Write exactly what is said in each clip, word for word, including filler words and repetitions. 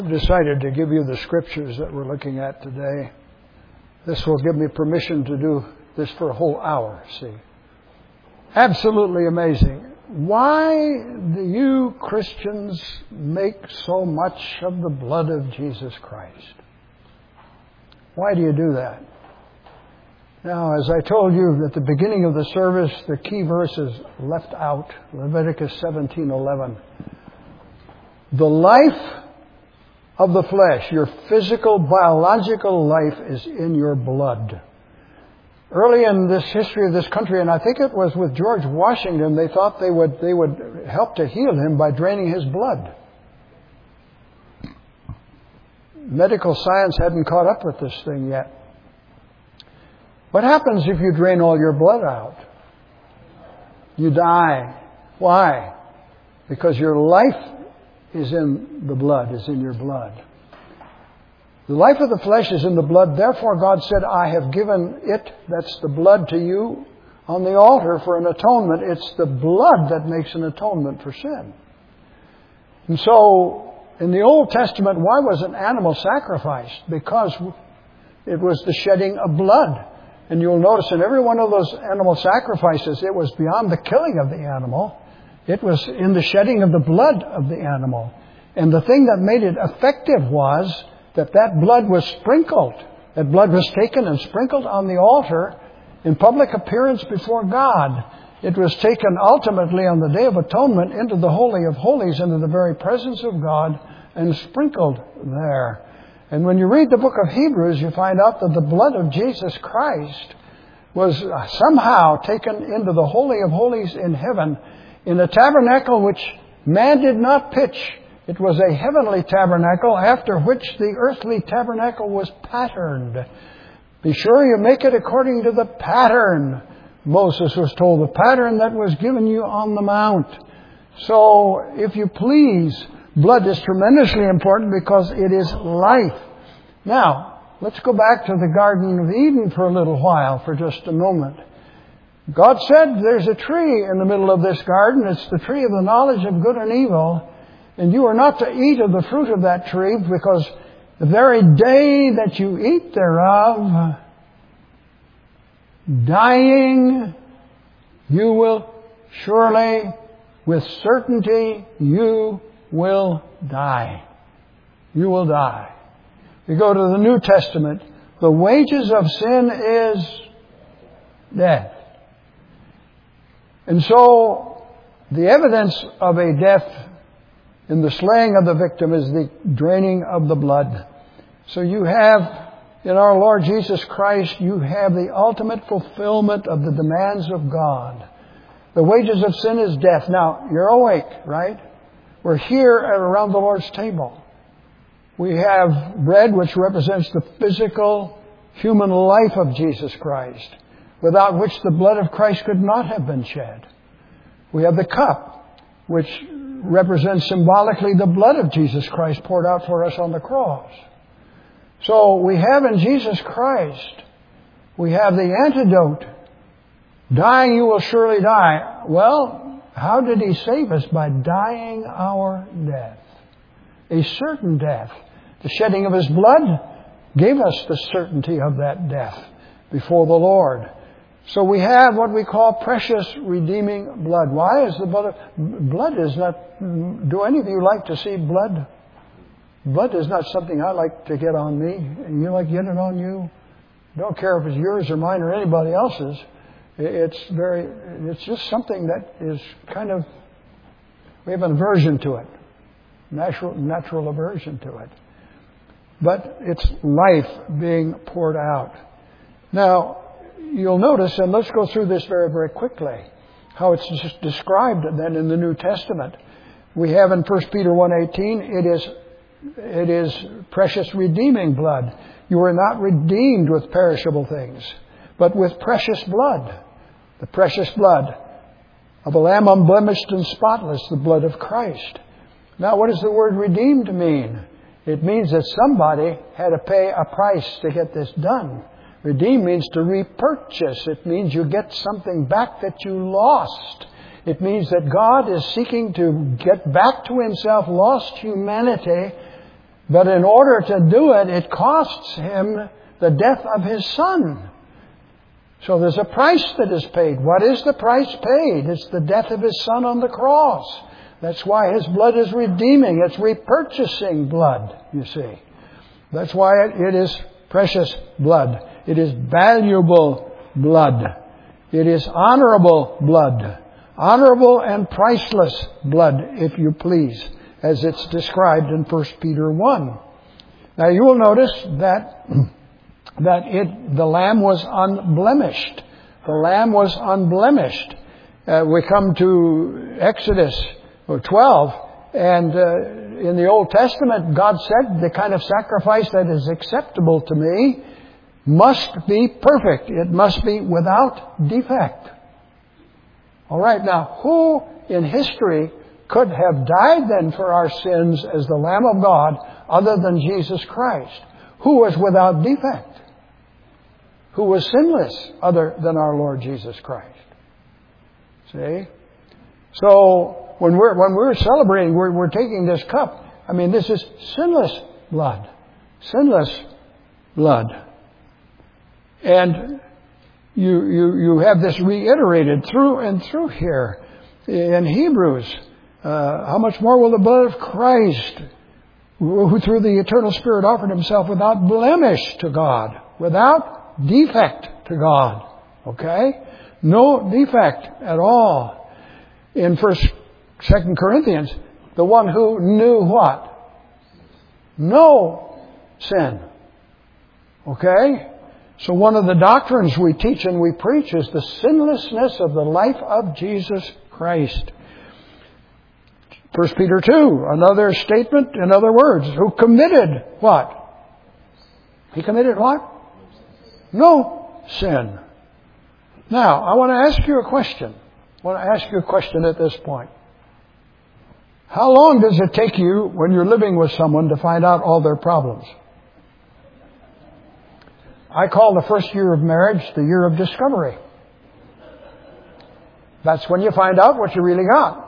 Decided to give you the scriptures that we're looking at today. This will give me permission to do this for a whole hour, see. Absolutely amazing. Why do you Christians make so much of the blood of Jesus Christ? Why do you do that? Now, as I told you at the beginning of the service, the key verse is left out. Leviticus seventeen eleven. The life of the flesh, your physical, biological life is in your blood. Early in this history of this country, and I think it was with George Washington, they thought they would they would help to heal him by draining his blood. Medical science hadn't caught up with this thing yet. What happens if you drain all your blood out? You die. Why? Because your life is in the blood, is in your blood. The life of the flesh is in the blood. Therefore, God said, I have given it, that's the blood, to you on the altar for an atonement. It's the blood that makes an atonement for sin. And so, in the Old Testament, why was an animal sacrificed? Because it was the shedding of blood. And you'll notice in every one of those animal sacrifices, it was beyond the killing of the animal. It was in the shedding of the blood of the animal. And the thing that made it effective was that that blood was sprinkled. That blood was taken and sprinkled on the altar in public appearance before God. It was taken ultimately on the Day of Atonement into the Holy of Holies, into the very presence of God, and sprinkled there. And when you read the book of Hebrews, you find out that the blood of Jesus Christ was somehow taken into the Holy of Holies in heaven, in a tabernacle which man did not pitch. It was a heavenly tabernacle after which the earthly tabernacle was patterned. Be sure you make it according to the pattern, Moses was told, the pattern that was given you on the mount. So, if you please, blood is tremendously important because it is life. Now, let's go back to the Garden of Eden for a little while, for just a moment. God said there's a tree in the middle of this garden. It's the tree of the knowledge of good and evil. And you are not to eat of the fruit of that tree, because the very day that you eat thereof, dying, you will surely, with certainty, you will die. You will die. You go to the New Testament, the wages of sin is death. And so, the evidence of a death in the slaying of the victim is the draining of the blood. So you have, in our Lord Jesus Christ, you have the ultimate fulfillment of the demands of God. The wages of sin is death. Now, you're awake, right? We're here at around the Lord's table. We have bread, which represents the physical, human life of Jesus Christ, without which the blood of Christ could not have been shed. We have the cup, which represents symbolically the blood of Jesus Christ poured out for us on the cross. So we have in Jesus Christ, we have the antidote. Dying, you will surely die. Well, how did He save us? By dying our death. A certain death. The shedding of His blood gave us the certainty of that death before the Lord. So we have what we call precious redeeming blood. Why is the blood? Blood is not. Do any of you like to see blood? Blood is not something I like to get on me, and you like to get it on you. Don't care if it's yours or mine or anybody else's. It's very. It's just something that is kind of. We have an aversion to it, natural natural aversion to it. But it's life being poured out. Now, you'll notice, and let's go through this very, very quickly, how it's just described then in the New Testament. We have in First Peter one eighteen, it is, it is precious redeeming blood. You are not redeemed with perishable things, but with precious blood. The precious blood of a lamb unblemished and spotless, the blood of Christ. Now, what does the word redeemed mean? It means that somebody had to pay a price to get this done. Redeem means to repurchase. It means you get something back that you lost. It means that God is seeking to get back to Himself lost humanity But in order to do it, it costs him the death of his Son. So there's a price that is paid. What is the price paid? It's the death of his Son on the cross. That's why his blood is redeeming. It's repurchasing blood, you see. That's why it, it is precious blood. It is valuable blood. It is honorable blood. Honorable and priceless blood, if you please, as it's described in First Peter one. Now you will notice that that it the lamb was unblemished. The lamb was unblemished. Uh, we come to Exodus twelve, and uh, in the Old Testament, God said the kind of sacrifice that is acceptable to me must be perfect. It must be without defect. All right, now who in history could have died then for our sins as the Lamb of God other than Jesus Christ? Who was without defect? Who was sinless other than our Lord Jesus Christ? See? So when we're when we're celebrating, we're we're taking this cup. I mean, this is sinless blood. Sinless blood. And you you you have this reiterated through and through here in Hebrews. Uh, how much more will the blood of Christ, who through the eternal Spirit offered himself without blemish to God, without defect to God. Okay? No defect at all. In First, Second Corinthians, the one who knew what? No sin. Okay? So one of the doctrines we teach and we preach is the sinlessness of the life of Jesus Christ. First Peter two, another statement, in other words, who committed what? He committed what? No sin. Now, I want to ask you a question. I want to ask you a question at this point. How long does it take you when you're living with someone to find out all their problems? I call the first year of marriage the year of discovery. That's when you find out what you really got.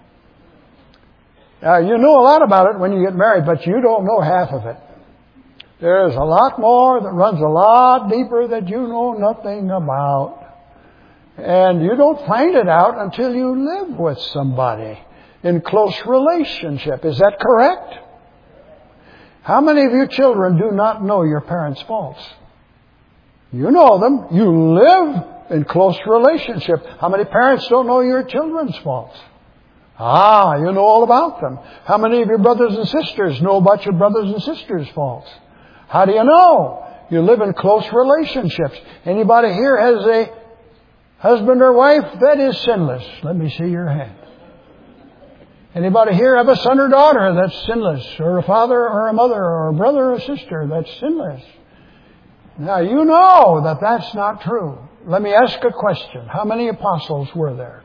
Now, you know a lot about it when you get married, but you don't know half of it. There's a lot more that runs a lot deeper that you know nothing about. And you don't find it out until you live with somebody in close relationship. Is that correct? How many of you children do not know your parents' faults? You know them. You live in close relationship. How many parents don't know your children's faults? Ah, you know all about them. How many of your brothers and sisters know about your brothers and sisters' faults? How do you know? You live in close relationships. Anybody here has a husband or wife that is sinless? Let me see your hand. Anybody here have a son or daughter that's sinless? Or a father or a mother or a brother or sister that's sinless? Now, you know that that's not true. Let me ask a question. How many apostles were there?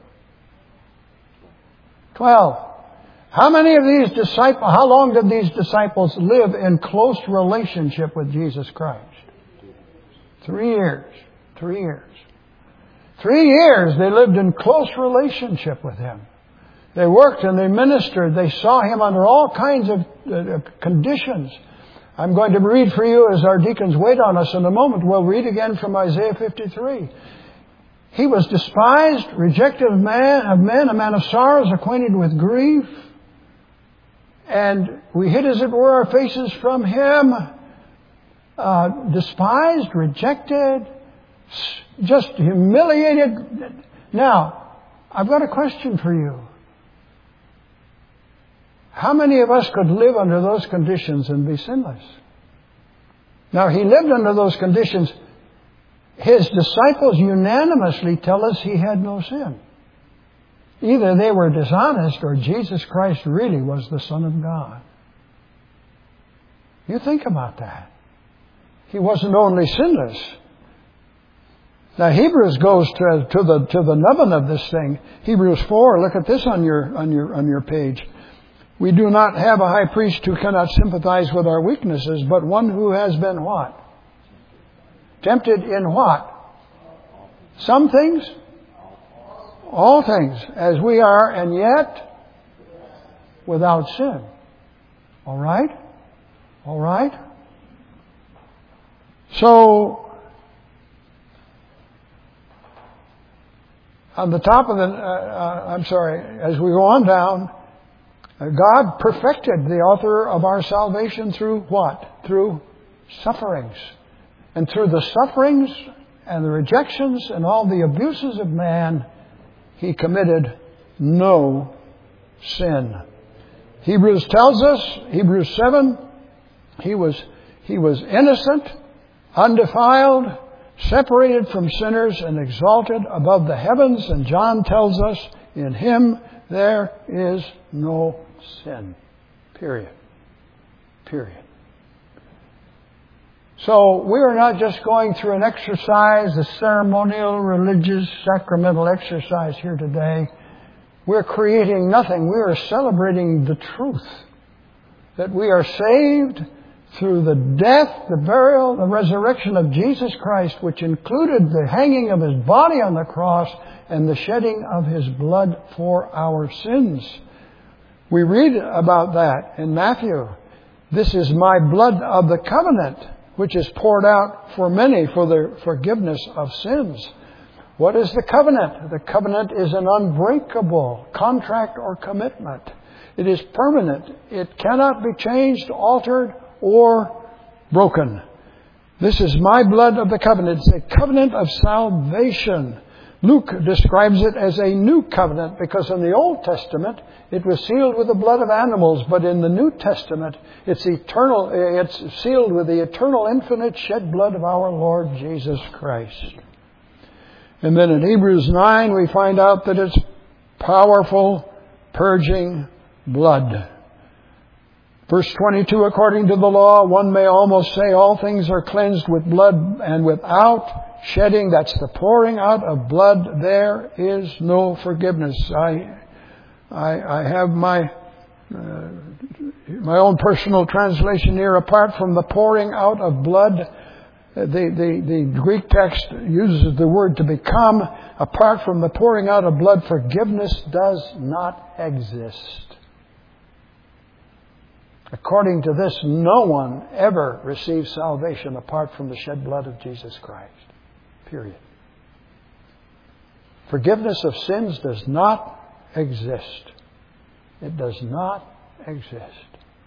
Twelve. How many of these disciples, how long did these disciples live in close relationship with Jesus Christ? Three years. Three years. Three years they lived in close relationship with Him. They worked and they ministered. They saw Him under all kinds of uh, conditions. I'm going to read for you as our deacons wait on us in a moment. We'll read again from Isaiah fifty-three. He was despised, rejected of man, of men, a man of sorrows, acquainted with grief. And we hid, as it were, our faces from Him. Uh, despised, rejected, just humiliated. Now, I've got a question for you. How many of us could live under those conditions and be sinless? Now, He lived under those conditions. His disciples unanimously tell us He had no sin. Either they were dishonest or Jesus Christ really was the Son of God. You think about that. He wasn't only sinless. Now Hebrews goes to, to the to the nubbin of this thing. Hebrews four. Look at this on your on your on your page. We do not have a high priest who cannot sympathize with our weaknesses, but one who has been what? Tempted in what? Some things? All things, as we are, and yet without sin. All right? All right? So, on the top of the, uh, uh, I'm sorry, as we go on down, uh, God perfected the author of our salvation through what? Through sufferings. And through the sufferings and the rejections and all the abuses of man, He committed no sin. Hebrews tells us, Hebrews seven, He was, he was innocent, undefiled, separated from sinners, and exalted above the heavens. And John tells us, in Him there is no sin. Period. Period. So we are not just going through an exercise, a ceremonial, religious, sacramental exercise here today. We're creating nothing. We are celebrating the truth that we are saved through the death, the burial, the resurrection of Jesus Christ, which included the hanging of His body on the cross and the shedding of His blood for our sins. We read about that in Matthew. This is my blood of the covenant, which is poured out for many for the forgiveness of sins. What is the covenant? The covenant is an unbreakable contract or commitment. It is permanent. It cannot be changed, altered, or broken. This is my blood of the covenant. It's a covenant of salvation. Luke describes it as a new covenant because in the Old Testament it was sealed with the blood of animals, but in the New Testament it's eternal. It's sealed with the eternal, infinite shed blood of our Lord Jesus Christ. And then in Hebrews nine we find out that it's powerful, purging blood. Verse twenty-two, according to the law, one may almost say all things are cleansed with blood, and without shedding, that's the pouring out of blood, there is no forgiveness. I I, I have my uh, my own personal translation here. Apart from the pouring out of blood, the, the, the Greek text uses the word to become. Apart from the pouring out of blood, forgiveness does not exist. According to this, no one ever receives salvation apart from the shed blood of Jesus Christ. Period. Forgiveness of sins does not exist. It does not exist.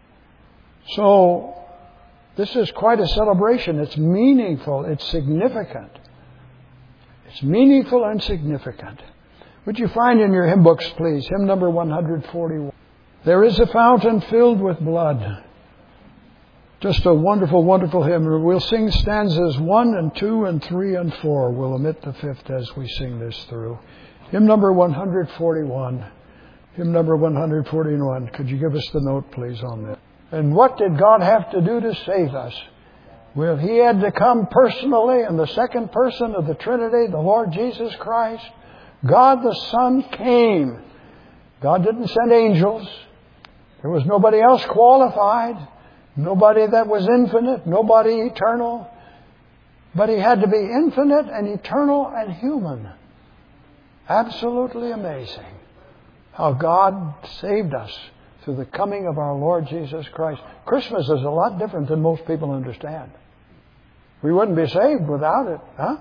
So, this is quite a celebration. It's meaningful. It's significant. It's meaningful and significant. Would you find in your hymn books, please, hymn number one forty-one. There is a fountain filled with blood. Just a wonderful, wonderful hymn. We'll sing stanzas one and two and three and four. We'll omit the fifth as we sing this through. Hymn number one forty-one. Hymn number one forty-one. Could you give us the note, please, on that? And what did God have to do to save us? Well, He had to come personally in the second person of the Trinity, the Lord Jesus Christ. God the Son came. God didn't send angels. There was nobody else qualified. Nobody that was infinite. Nobody eternal. But He had to be infinite and eternal and human. Absolutely amazing how God saved us through the coming of our Lord Jesus Christ. Christmas is a lot different than most people understand. We wouldn't be saved without it, huh?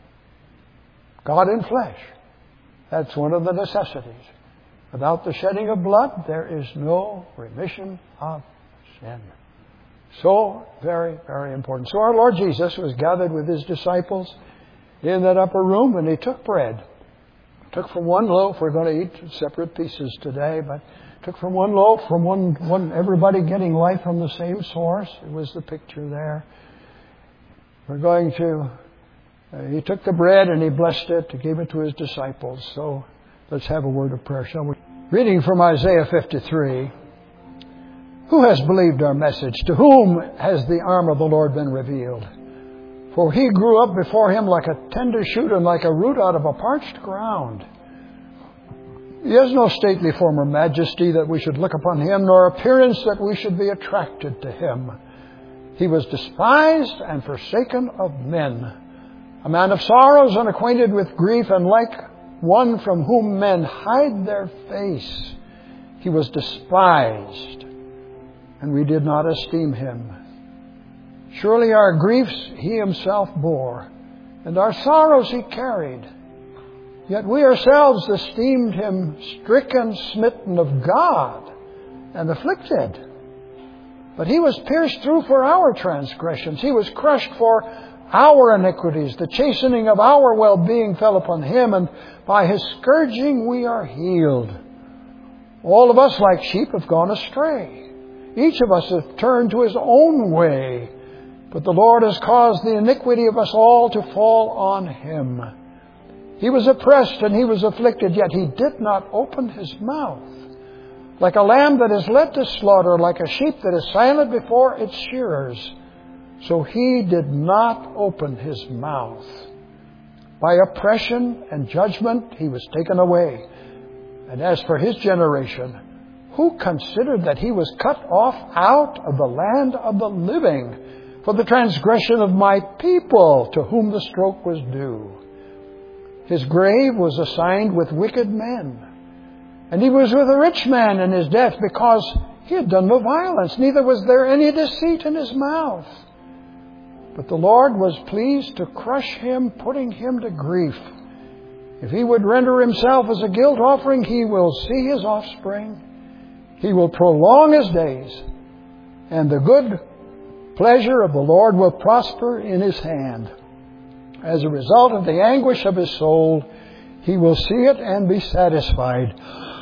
God in flesh. That's one of the necessities. Without the shedding of blood, there is no remission of sin. So very, very important. So our Lord Jesus was gathered with His disciples in that upper room, and He took bread. Took from one loaf. We're going to eat separate pieces today, but took from one loaf, from one, one everybody getting life from the same source. It was the picture there. We're going to, uh, He took the bread and He blessed it, to give it to His disciples. So let's have a word of prayer, shall we? Reading from Isaiah fifty-three. Who has believed our message? To whom has the arm of the Lord been revealed? For He grew up before Him like a tender shoot and like a root out of a parched ground. He has no stately form or majesty that we should look upon Him, nor appearance that we should be attracted to Him. He was despised and forsaken of men, a man of sorrows and acquainted with grief, and like one from whom men hide their face. He was despised, and we did not esteem Him. Surely our griefs He Himself bore, and our sorrows He carried. Yet we ourselves esteemed Him stricken, smitten of God, and afflicted. But He was pierced through for our transgressions. He was crushed for our iniquities. The chastening of our well-being fell upon Him, and by His scourging we are healed. All of us like sheep have gone astray. Each of us has turned to his own way. But the Lord has caused the iniquity of us all to fall on Him. He was oppressed and He was afflicted, yet He did not open His mouth. Like a lamb that is led to slaughter, like a sheep that is silent before its shearers, so He did not open His mouth. By oppression and judgment He was taken away. And as for His generation, who considered that He was cut off out of the land of the living for the transgression of my people, to whom the stroke was due? His grave was assigned with wicked men, and He was with a rich man in His death, because He had done no violence, neither was there any deceit in His mouth. But the Lord was pleased to crush Him, putting Him to grief. If He would render Himself as a guilt offering, He will see His offspring. He will prolong His days, and the good pleasure of the Lord will prosper in His hand. As a result of the anguish of His soul, He will see it and be satisfied.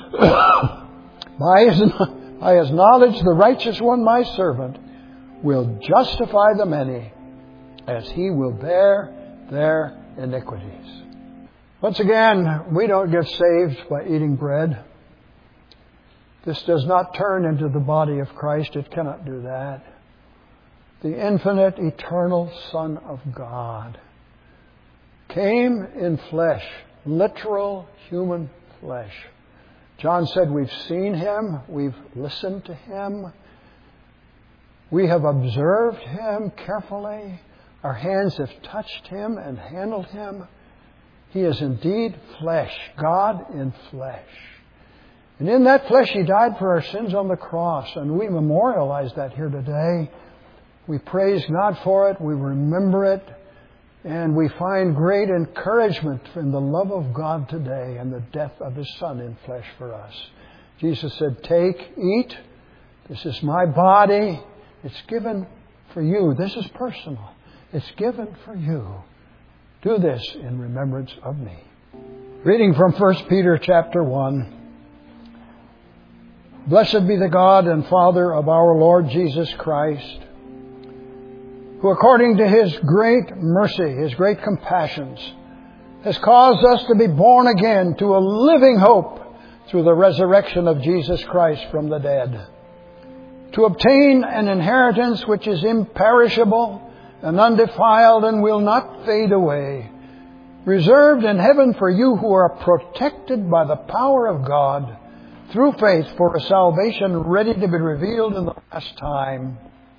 by, his, by His knowledge, the righteous one, my servant, will justify the many, as He will bear their iniquities. Once again, we don't get saved by eating bread. This does not turn into the body of Christ. It cannot do that. The infinite, eternal Son of God came in flesh, literal human flesh. John said we've seen Him, we've listened to Him, we have observed Him carefully, our hands have touched Him and handled Him. He is indeed flesh, God in flesh. And in that flesh He died for our sins on the cross, and we memorialize that here today. We praise God for it, we remember it, and we find great encouragement in the love of God today and the death of His Son in flesh for us. Jesus said, "Take, eat, this is my body, it's given for you." This is personal. It's given for you. Do this in remembrance of me. Reading from First Peter chapter one. Blessed be the God and Father of our Lord Jesus Christ, who according to His great mercy, His great compassions, has caused us to be born again to a living hope through the resurrection of Jesus Christ from the dead, to obtain an inheritance which is imperishable and undefiled and will not fade away, reserved in heaven for you who are protected by the power of God through faith for a salvation ready to be revealed in the last time.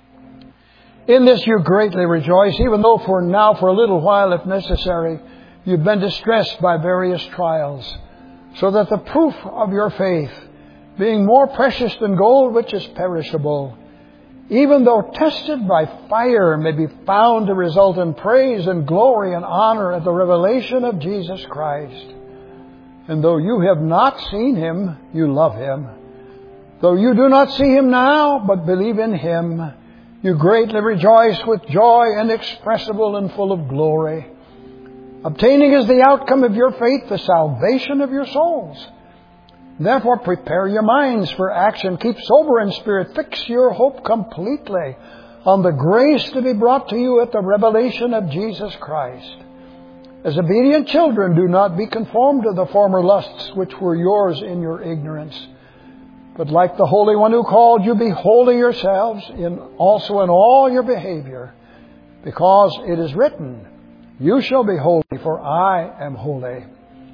In this you greatly rejoice, even though for now, for a little while, if necessary, you've been distressed by various trials, so that the proof of your faith, being more precious than gold which is perishable, even though tested by fire, may be found to result in praise and glory and honor at the revelation of Jesus Christ. And though you have not seen Him, you love Him. Though you do not see Him now, but believe in Him, you greatly rejoice with joy inexpressible and full of glory, obtaining as the outcome of your faith the salvation of your souls. Therefore prepare your minds for action. Keep sober in spirit. Fix your hope completely on the grace to be brought to you at the revelation of Jesus Christ. As obedient children, do not be conformed to the former lusts which were yours in your ignorance. But like the Holy One who called you, be holy yourselves in also in all your behavior, because it is written, "You shall be holy, for I am holy."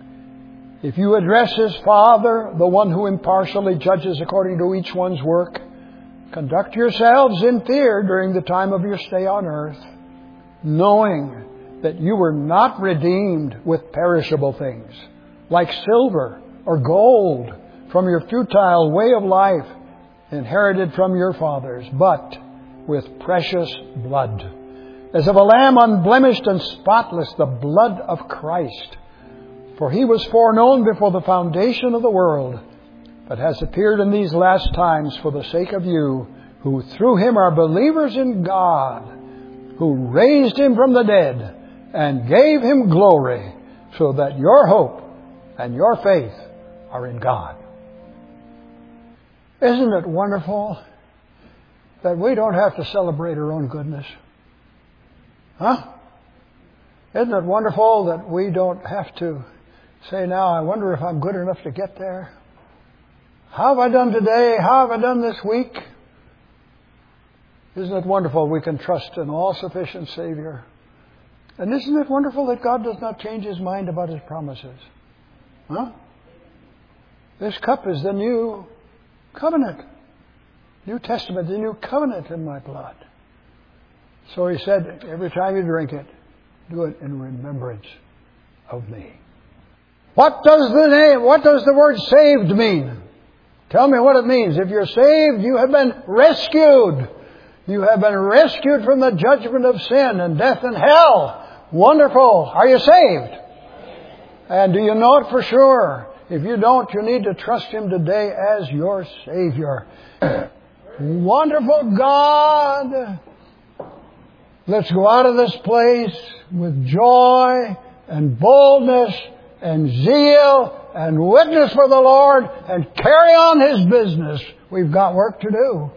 If you address as Father, the one who impartially judges according to each one's work, conduct yourselves in fear during the time of your stay on earth, knowing that you were not redeemed with perishable things, like silver or gold, from your futile way of life, inherited from your fathers, but with precious blood, as of a lamb unblemished and spotless, the blood of Christ. For he was foreknown before the foundation of the world, but has appeared in these last times for the sake of you, who through him are believers in God, who raised him from the dead and gave him glory, so that your hope and your faith are in God. Isn't it wonderful that we don't have to celebrate our own goodness? Huh? Isn't it wonderful that we don't have to say, now, I wonder if I'm good enough to get there? How have I done today? How have I done this week? Isn't it wonderful we can trust an all-sufficient Savior? And isn't it wonderful that God does not change His mind about His promises? Huh? This cup is the new covenant. New Testament, the new covenant in my blood. So He said, every time you drink it, do it in remembrance of me. What does the name, what does the word saved mean? Tell me what it means. If you're saved, you have been rescued. You have been rescued from the judgment of sin and death and hell. Wonderful. Are you saved? And do you know it for sure? If you don't, you need to trust Him today as your Savior. Wonderful God. Let's go out of this place with joy and boldness and zeal and witness for the Lord and carry on His business. We've got work to do.